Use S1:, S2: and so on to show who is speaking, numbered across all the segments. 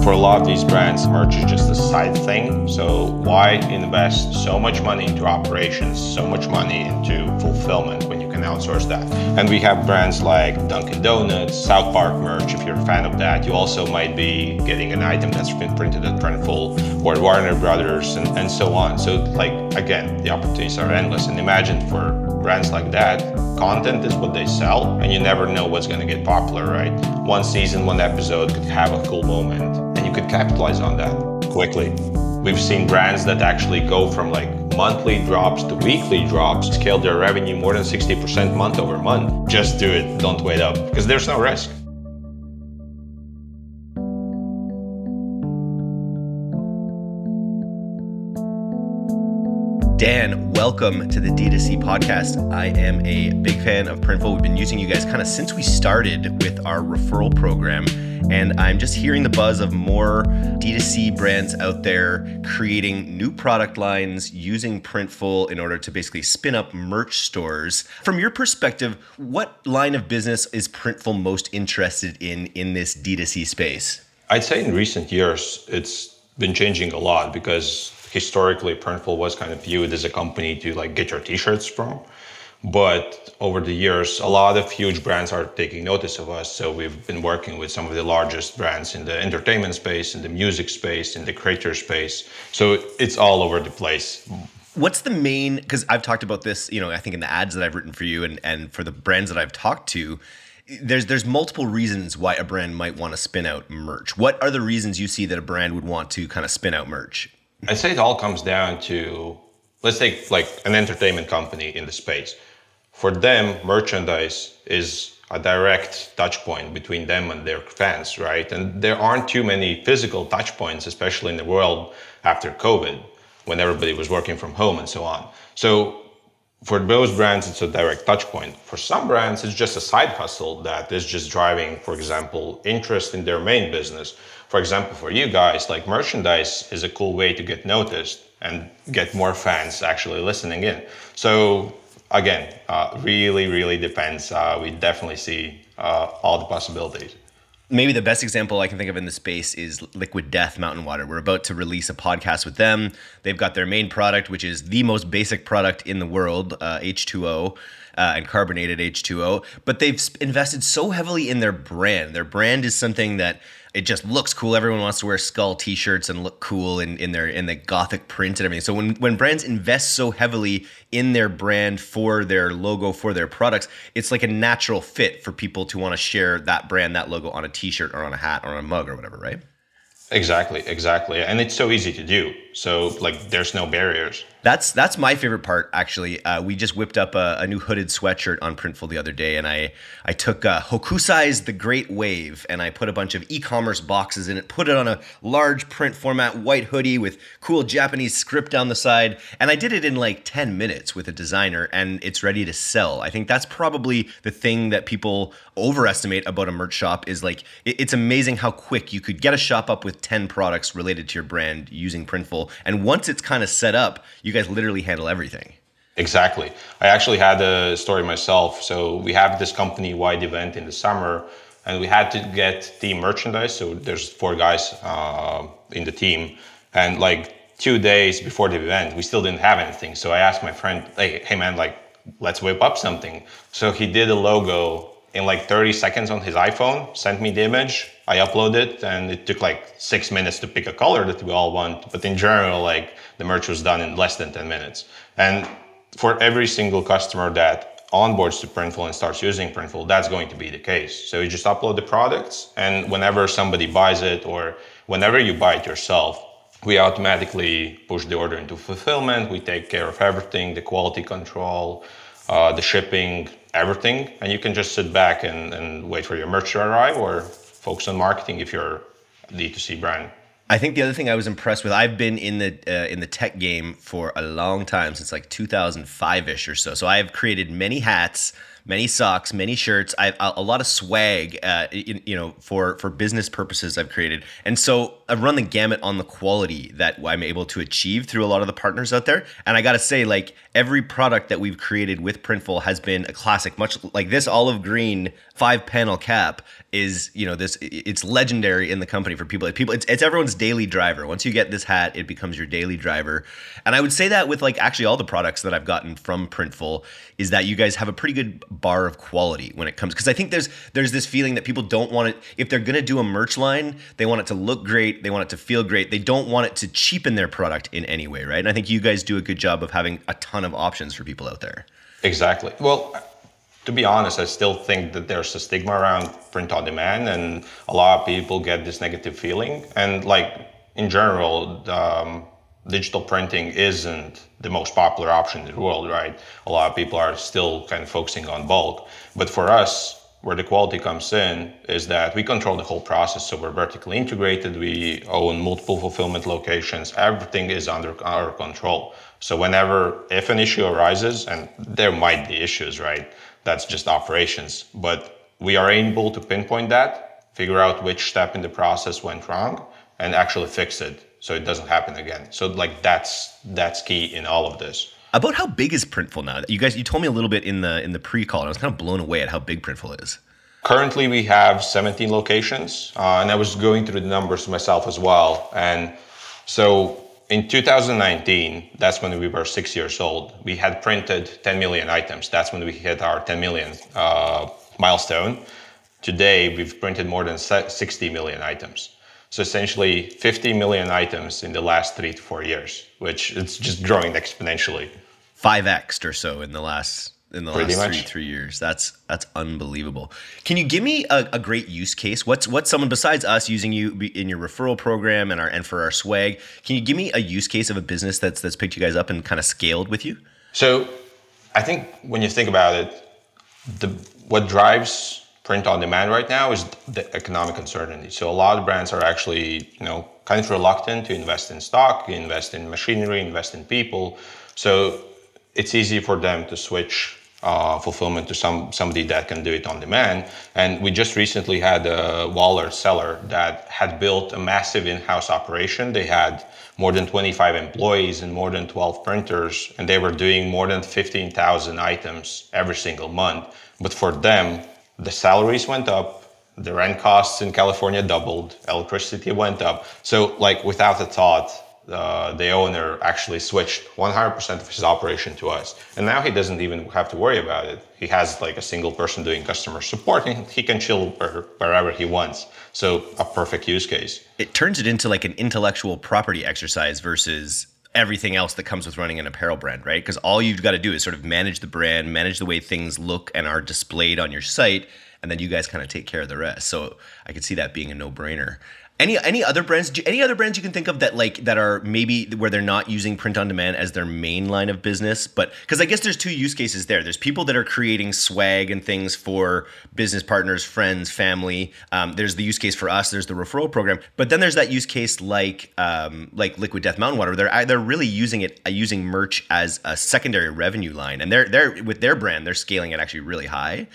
S1: For a lot of these brands, merch is just a side thing. So why invest so much money into operations, so much money into fulfillment when you can outsource that? And we have brands like Dunkin' Donuts, South Park merch. If you're a fan of that, you also might be getting an item that's been printed at Printful or Warner Brothers and so on. So like, again, the opportunities are endless. And imagine for brands like that, content is what they sell, and you never know what's going to get popular, right? One season, one episode could have a cool moment, and you could capitalize on that quickly. We've seen brands that actually go from like monthly drops to weekly drops, scale their revenue more than 60% month over month. Just do it, don't wait up, because there's no risk.
S2: Dan, welcome to the D2C podcast. I am a big fan of Printful. We've been using you guys kind of since we started with our referral program, and I'm just hearing the buzz of more D2C brands out there creating new product lines using Printful in order to basically spin up merch stores. From your perspective, what line of business is Printful most interested in this D2C space?
S1: I'd say in recent years, it's been changing a lot because historically, Printful was kind of viewed as a company to like get your t-shirts from. But over the years, a lot of huge brands are taking notice of us. So we've been working with some of the largest brands in the entertainment space, in the music space, in the creator space. So it's all over the place.
S2: What's the main, because I've talked about this, I think in the ads that I've written for you and for the brands that I've talked to, there's multiple reasons why a brand might want to spin out merch. What are the reasons you see that a brand would want to kind of spin out merch?
S1: I'd say it all comes down to, let's take like an entertainment company in the space. For them, merchandise is a direct touch point between them and their fans, right? And there aren't too many physical touch points, especially in the world after COVID, when everybody was working from home and so on. So for those brands, it's a direct touch point. For some brands, it's just a side hustle that is just driving, for example, interest in their main business. For example, for you guys, like merchandise is a cool way to get noticed and get more fans actually listening in. So again, really depends. We definitely see all the possibilities.
S2: Maybe the best example I can think of in the space is Liquid Death Mountain Water. We're about to release a podcast with them. They've got their main product, which is the most basic product in the world, H2O. And carbonated H2O, but they've invested so heavily in their brand. Their brand is something that it just looks cool. Everyone wants to wear skull t-shirts and look cool in the gothic print and everything. So when brands invest so heavily in their brand for their logo, for their products, it's like a natural fit for people to want to share that brand, that logo on a t-shirt or on a hat or on a mug or whatever, right?
S1: Exactly. And it's so easy to do. So like there's no barriers.
S2: That's my favorite part, actually. We just whipped up a new hooded sweatshirt on Printful the other day, and I took Hokusai's The Great Wave, and I put a bunch of e-commerce boxes in it, put it on a large print format white hoodie with cool Japanese script down the side, and I did it in like 10 minutes with a designer, and it's ready to sell. I think that's probably the thing that people overestimate about a merch shop is like, it's amazing how quick you could get a shop up with 10 products related to your brand using Printful, and once it's kind of set up, you guys literally handle everything.
S1: Exactly. I actually had a story myself. So we have this company-wide event in the summer, and we had to get team merchandise. So there's 4 guys in the team, and like 2 days before the event, we still didn't have anything. So I asked my friend, hey man, like let's whip up something. So he did a logo in like 30 seconds on his iPhone, sent me the image, I uploaded it, and it took like 6 minutes to pick a color that we all want. But in general, like the merch was done in less than 10 minutes. And for every single customer that onboards to Printful and starts using Printful, that's going to be the case. So you just upload the products, and whenever somebody buys it or whenever you buy it yourself, we automatically push the order into fulfillment. We take care of everything, the quality control, the shipping, everything. And you can just sit back and wait for your merch to arrive or focus on marketing if you're a D2C brand.
S2: I think the other thing I was impressed with, I've been in the tech game for a long time, since like 2005-ish or so. So I've created many hats, many socks, many shirts. A lot of swag, for business purposes I've created. And so I've run the gamut on the quality that I'm able to achieve through a lot of the partners out there. And I got to say, like, every product that we've created with Printful has been a classic, much like this olive green 5-panel cap is, it's legendary in the company for people. It's everyone's daily driver. Once you get this hat, it becomes your daily driver. And I would say that with like actually all the products that I've gotten from Printful is that you guys have a pretty good bar of quality when it comes, because I think there's this feeling that people don't want it. If they're going to do a merch line, they want it to look great. They want it to feel great. They don't want it to cheapen their product in any way, right? And I think you guys do a good job of having a ton of options for people out there.
S1: Exactly. Well, to be honest, I still think that there's a stigma around print on demand, and a lot of people get this negative feeling. And like in general, digital printing isn't the most popular option in the world, right? A lot of people are still kind of focusing on bulk. But for us, where the quality comes in is that we control the whole process. So we're vertically integrated. We own multiple fulfillment locations. Everything is under our control. So if an issue arises, and there might be issues, right? That's just operations. But we are able to pinpoint that, figure out which step in the process went wrong, and actually fix it so it doesn't happen again. So like that's key in all of this.
S2: About how big is Printful now? You told me a little bit in the pre-call, and I was kind of blown away at how big Printful is.
S1: Currently, we have 17 locations, and I was going through the numbers myself as well. And so in 2019, that's when we were 6 years old, we had printed 10 million items. That's when we hit our 10 million milestone. Today, we've printed more than 60 million items. So essentially 50 million items in the last 3 to 4 years, which it's just growing exponentially.
S2: 5x or so in the last three years. That's unbelievable. Can you give me a great use case? What's someone besides us using you in your referral program and for our swag? Can you give me a use case of a business that's picked you guys up and kind of scaled with you?
S1: So I think when you think about it, what drives print on demand right now is the economic uncertainty. So a lot of brands are actually, kind of reluctant to invest in stock, invest in machinery, invest in people. So it's easy for them to switch fulfillment to somebody that can do it on demand. And we just recently had a Waller seller that had built a massive in-house operation. They had more than 25 employees and more than 12 printers, and they were doing more than 15,000 items every single month. But for them, the salaries went up, the rent costs in California doubled, electricity went up. So like without a thought, the owner actually switched 100% of his operation to us. And now he doesn't even have to worry about it. He has like a single person doing customer support, and he can chill wherever he wants. So a perfect use case.
S2: It turns it into like an intellectual property exercise versus everything else that comes with running an apparel brand, right? Because all you've got to do is sort of manage the brand, manage the way things look and are displayed on your site, and then you guys kind of take care of the rest. So I could see that being a no-brainer. Any other brands you can think of that are maybe where they're not using print on demand as their main line of business? But because I guess there's two use cases there. There's people that are creating swag and things for business partners, friends, family. There's the use case for us. There's the referral program. But then there's that use case like Liquid Death Mountain Water. They're really using merch as a secondary revenue line, and they're with their brand, they're scaling it actually really high.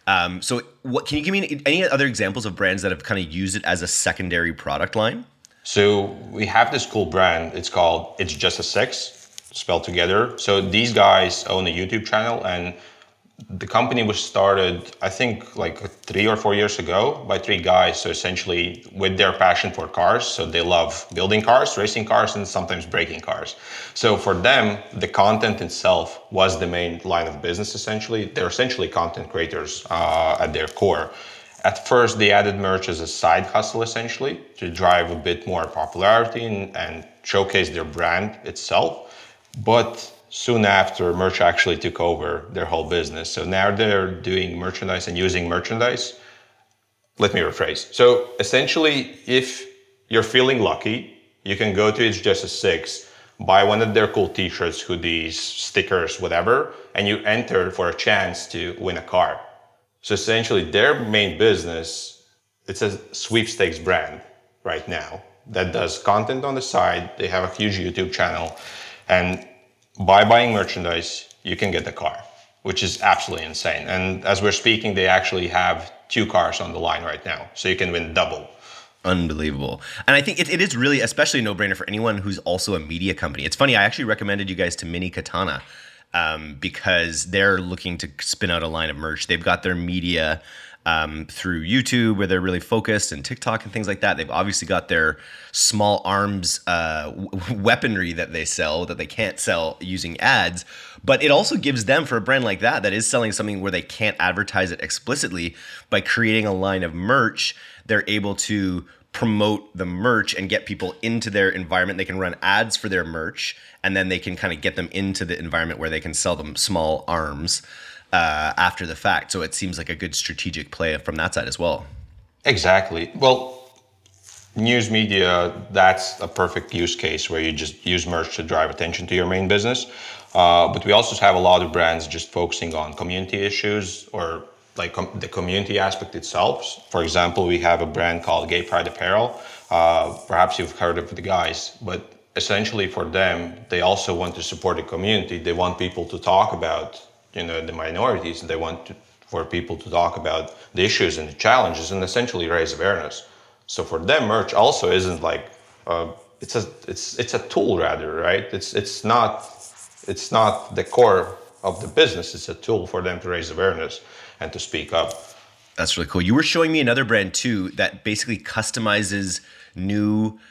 S2: So what can you give me any other examples of brands that have kind of used it as a secondary product line?
S1: So we have this cool brand. It's called It's Just a Six, spelled together. So these guys own a YouTube channel, and the company was started, I think, like 3 or 4 years ago by 3 guys. So essentially with their passion for cars. So they love building cars, racing cars, and sometimes breaking cars. So for them, the content itself was the main line of business, essentially. They're essentially content creators at their core. At first, they added merch as a side hustle, essentially, to drive a bit more popularity and showcase their brand itself. But soon after, merch actually took over their whole business. So now they're doing merchandise and using merchandise. Let me rephrase. So essentially, if you're feeling lucky, you can go to It's Just a Six, buy one of their cool t-shirts, hoodies, stickers, whatever, and you enter for a chance to win a car. So essentially, their main business, it's a sweepstakes brand right now that does content on the side. They have a huge YouTube channel, and by buying merchandise, you can get the car. which is absolutely insane. And as we're speaking, they actually have 2 cars on the line right now, so you can win double.
S2: Unbelievable. And I think it is really especially a no-brainer for anyone who's also a media company. It's funny, I actually recommended you guys to Mini Katana because they're looking to spin out a line of merch. They've got their media through YouTube where they're really focused, and TikTok and things like that. They've obviously got their small arms weaponry that they sell that they can't sell using ads. But it also gives them, for a brand like that is selling something where they can't advertise it explicitly, by creating a line of merch, they're able to promote the merch and get people into their environment. They can run ads for their merch, and then they can kind of get them into the environment where they can sell them small arms after the fact. So it seems like a good strategic play from that side as well.
S1: Exactly. Well, news media, that's a perfect use case where you just use merch to drive attention to your main business. But we also have a lot of brands just focusing on community issues, or like the community aspect itself. For example, we have a brand called Gay Pride Apparel. Perhaps you've heard of the guys, but essentially for them, they also want to support the community. They want people to talk about, the minorities, and they want for people to talk about the issues and the challenges and essentially raise awareness. So for them, merch also isn't like it's a tool rather, right? It's not the core of the business. It's a tool for them to raise awareness and to speak up.
S2: That's really cool. You were showing me another brand too that basically customizes new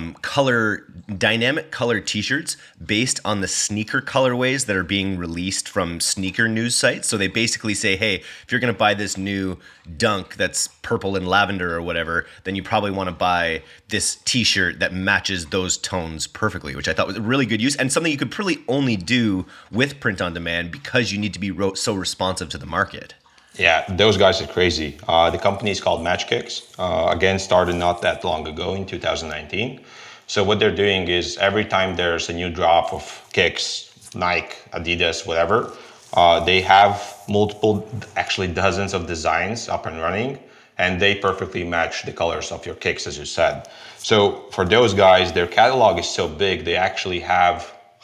S2: dynamic color t-shirts based on the sneaker colorways that are being released from sneaker news sites. So they basically say, hey, if you're going to buy this new Dunk that's purple and lavender or whatever, then you probably want to buy this t-shirt that matches those tones perfectly, which I thought was a really good use and something you could probably only do with print on demand because you need to be so responsive to the market.
S1: Yeah, those guys are crazy. The company is called Matchkicks. Again, started not that long ago in 2019. So what they're doing is every time there's a new drop of kicks, Nike, Adidas, whatever, they have multiple, actually dozens of designs up and running, and they perfectly match the colors of your kicks, as you said. So for those guys, their catalog is so big, they actually have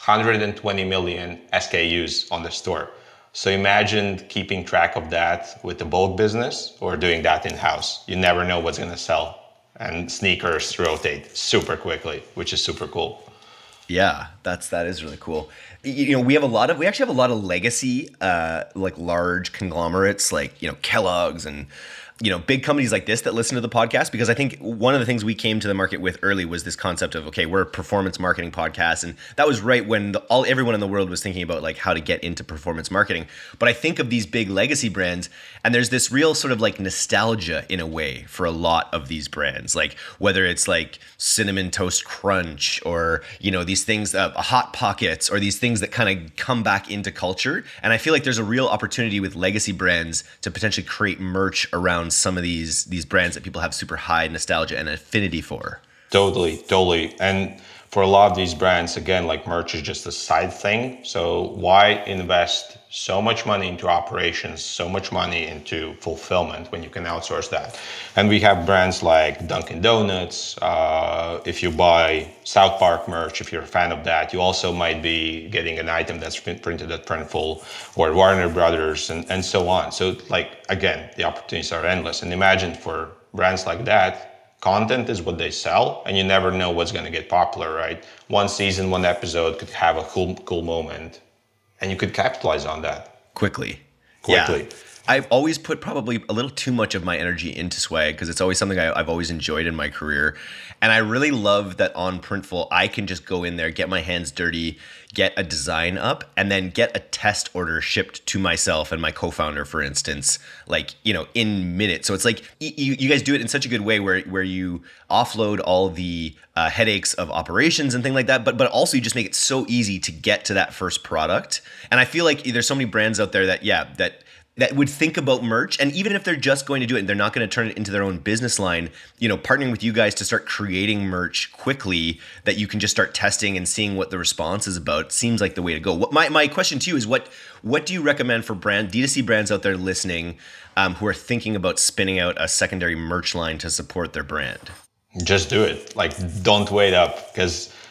S1: 120 million SKUs on the store. So imagine keeping track of that with the bulk business or doing that in-house. You never know what's going to sell. And sneakers rotate super quickly, which is super cool.
S2: Yeah, that is really cool. We actually have a lot of legacy, like large conglomerates, like, Kellogg's and, big companies like this that listen to the podcast, because I think one of the things we came to the market with early was this concept of, okay, we're a performance marketing podcast. And that was right when everyone in the world was thinking about like how to get into performance marketing. But I think of these big legacy brands, and there's this real sort of like nostalgia in a way for a lot of these brands, like whether it's like Cinnamon Toast Crunch or, these things, Hot Pockets, or these things that kind of come back into culture. And I feel like there's a real opportunity with legacy brands to potentially create merch around some of these brands that people have super high nostalgia and affinity for.
S1: Totally. And for a lot of these brands, again, like merch is just a side thing. So why invest so much money into operations, so much money into fulfillment when you can outsource that? And we have brands like Dunkin' Donuts. If you buy South Park merch, if you're a fan of that, you also might be getting an item that's been printed at Printful or Warner Brothers and so on. So like, again, the opportunities are endless. And imagine for brands like that, content is what they sell, and you never know what's going to get popular, right? One season, one episode could have a cool moment, and you could capitalize on that
S2: quickly.
S1: Yeah.
S2: I've always put probably a little too much of my energy into swag because it's always something I've always enjoyed in my career. And I really love that on Printful, I can just go in there, get my hands dirty, get a design up, and then get a test order shipped to myself and my co-founder, for instance, like, in minutes. So it's like you guys do it in such a good way where you offload all the headaches of operations and things like that, but also you just make it so easy to get to that first product. And I feel like there's so many brands out there that would think about merch, and even if they're just going to do it and they're not going to turn it into their own business line, partnering with you guys to start creating merch quickly that you can just start testing and seeing what the response is about seems like the way to go. My question to you is what do you recommend for D2C brands out there listening who are thinking about spinning out a secondary merch line to support their brand?
S1: Just do it. Like, don't wait up, because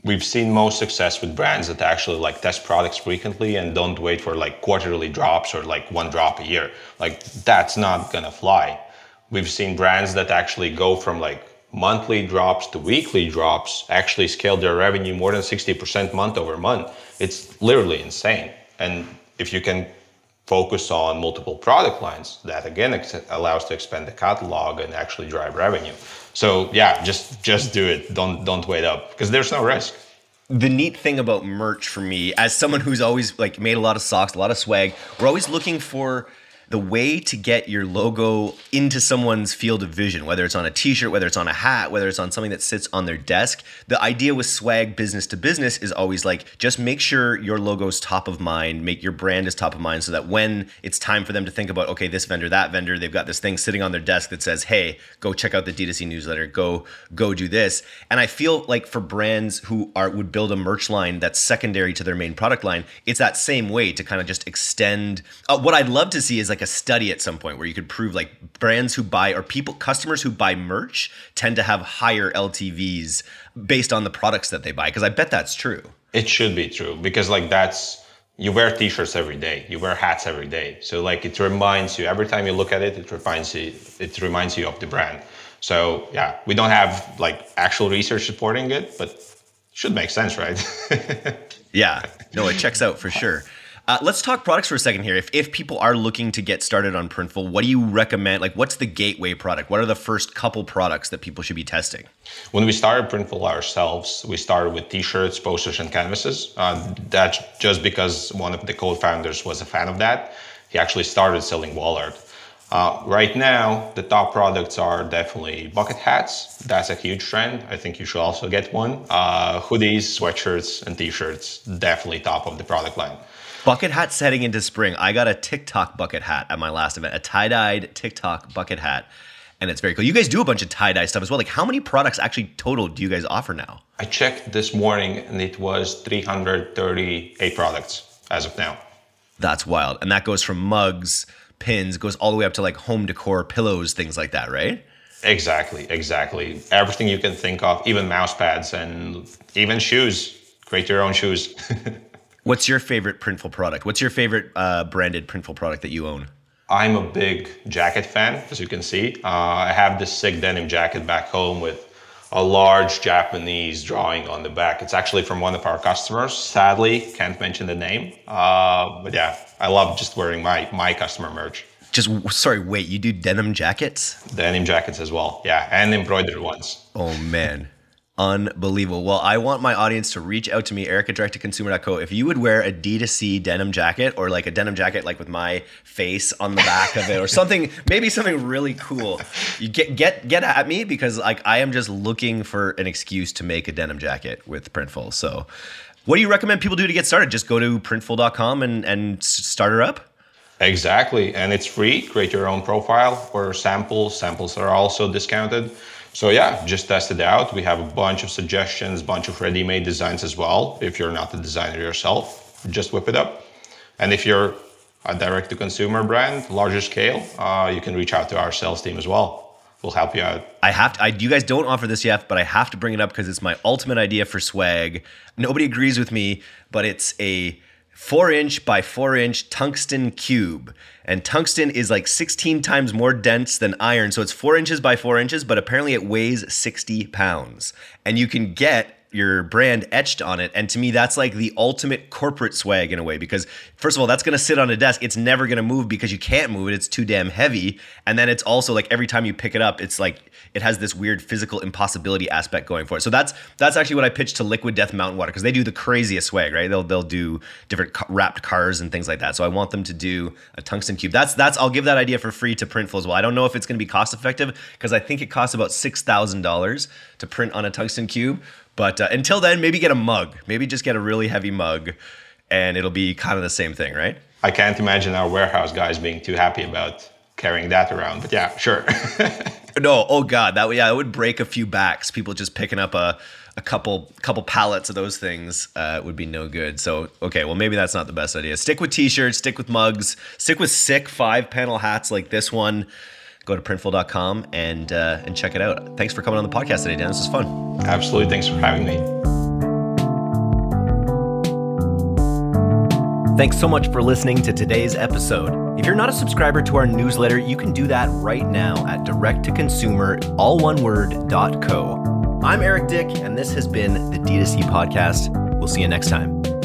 S1: we've seen most success with brands that actually like test products frequently and don't wait for like quarterly drops or like one drop a year. Like that's not gonna fly. We've seen brands that actually go from like monthly drops to weekly drops, actually scale their revenue more than 60% month over month. It's literally insane. And if you can focus on multiple product lines, that again allows to expand the catalog and actually drive revenue. So yeah, just do it. Don't wait up, because there's no risk.
S2: The neat thing about merch for me, as someone who's always like made a lot of socks, a lot of swag, we're always looking for the way to get your logo into someone's field of vision, whether it's on a t-shirt, whether it's on a hat, whether it's on something that sits on their desk. The idea with swag business to business is always like, just make sure your logo's top of mind, make your brand is top of mind, so that when it's time for them to think about, okay, this vendor, that vendor, they've got this thing sitting on their desk that says, hey, go check out the D2C newsletter, go do this. And I feel like for brands who would build a merch line that's secondary to their main product line, it's that same way to kind of just extend. What I'd love to see is like a study at some point where you could prove like brands who buy, or customers who buy merch tend to have higher LTVs based on the products that they buy. Because I bet that's true. It
S1: should be true, because like you wear t-shirts every day, you wear hats every day. So like it reminds you, every time you look at it, it reminds you of the brand. So yeah, we don't have like actual research supporting it, but it should make sense, right?
S2: Yeah, no, it checks out for sure. Let's talk products for a second here. If people are looking to get started on Printful, what do you recommend? Like, what's the gateway product? What are the first couple products that people should be testing?
S1: When we started Printful ourselves, we started with t-shirts, posters, and canvases. That's just because one of the co-founders was a fan of that. He actually started selling wall art. Right now, the top products are definitely bucket hats. That's a huge trend. I think you should also get one. Hoodies, sweatshirts, and t-shirts, definitely top of the product line.
S2: Bucket hats heading into spring. I got a TikTok bucket hat at my last event, a tie-dyed TikTok bucket hat, and it's very cool. You guys do a bunch of tie-dye stuff as well. Like, how many products actually total do you guys offer now?
S1: I checked this morning, and it was 338 products as of now.
S2: That's wild. And that goes from mugs, pins, goes all the way up to like home decor, pillows, things like that, right?
S1: Exactly. Everything you can think of, even mouse pads and even shoes. Create your own shoes.
S2: What's your favorite Printful product? What's your favorite branded Printful product that you own?
S1: I'm a big jacket fan, as you can see. I have this sick denim jacket back home with a large Japanese drawing on the back. It's actually from one of our customers. Sadly, can't mention the name. But yeah, I love just wearing my customer merch.
S2: Wait, you do denim jackets?
S1: Denim jackets as well, yeah, and embroidered ones.
S2: Oh man. Unbelievable. Well, I want my audience to reach out to me, Eric at directtoconsumer.co. If you would wear a D2C denim jacket, or like a denim jacket like with my face on the back of it, or something, maybe something really cool, you get at me, because like I am just looking for an excuse to make a denim jacket with Printful. So what do you recommend people do to get started? Just go to printful.com and start her up?
S1: Exactly. And it's free. Create your own profile or samples. Samples are also discounted. So yeah, just test it out. We have a bunch of suggestions, bunch of ready-made designs as well. If you're not the designer yourself, just whip it up. And if you're a direct-to-consumer brand, larger scale, you can reach out to our sales team as well. We'll help you out.
S2: You guys don't offer this yet, but I have to bring it up because it's my ultimate idea for swag. Nobody agrees with me, but it's a 4-inch by 4-inch tungsten cube. And tungsten is like 16 times more dense than iron. So it's 4 inches by 4 inches, but apparently it weighs 60 pounds. And you can get your brand etched on it. And to me, that's like the ultimate corporate swag in a way, because first of all, that's going to sit on a desk. It's never going to move because you can't move it. It's too damn heavy. And then it's also like every time you pick it up, it's like it has this weird physical impossibility aspect going for it. So that's actually what I pitched to Liquid Death Mountain Water, because they do the craziest swag, right? They'll do different wrapped cars and things like that. So I want them to do a tungsten cube. I'll give that idea for free to Printful as well. I don't know if it's going to be cost effective, because I think it costs about $6,000 to print on a tungsten cube. But until then, maybe get a mug. Maybe just get a really heavy mug, and it'll be kind of the same thing, right?
S1: I can't imagine our warehouse guys being too happy about carrying that around. But yeah, sure.
S2: No, oh God, it would break a few backs. People just picking up a couple pallets of those things would be no good. So, okay, well, maybe that's not the best idea. Stick with t-shirts, stick with mugs, stick with sick 5-panel hats like this one. Go to printful.com and check it out. Thanks for coming on the podcast today, Dan. This was fun.
S1: Absolutely. Thanks for having me.
S2: Thanks so much for listening to today's episode. If you're not a subscriber to our newsletter, you can do that right now at directtoconsumer.co. I'm Eric Dick, and this has been the D2C Podcast. We'll see you next time.